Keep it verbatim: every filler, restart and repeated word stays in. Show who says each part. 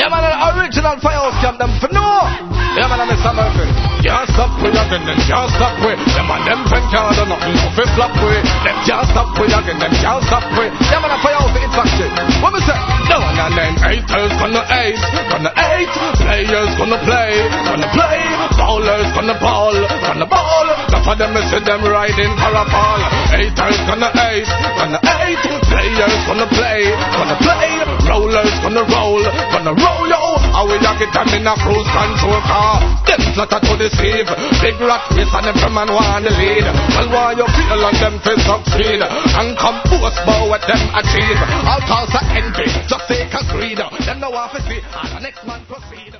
Speaker 1: Yeah, man, the original Firehouse Camp, them for no. Yeah, man, I'm Mister Murphy. Can't stop with again, them can't stop with. Yeah, man, them pen can't do nothing, no fi flop with. Them can't stop with again, them can't stop with. Yeah, man, the Firehouse Hit Factory. What me say? No one and them haters gonna hate, gonna hate. Players gonna play, gonna play. Ballers gonna ball, gonna ball. That's for them, me see them riding carapal. Haters gonna hate, gonna hate. Players gonna play, gonna play. Rollers gonna roll, gonna roll yo. How we a get them in a cruise control car? Them flutter to deceive. Big rat race and them from man want the lead. Well, why you feel on them face succeed? And come boast about what them achieve. All cause of envy, just take a greed. Them no want to see, and the next man proceed.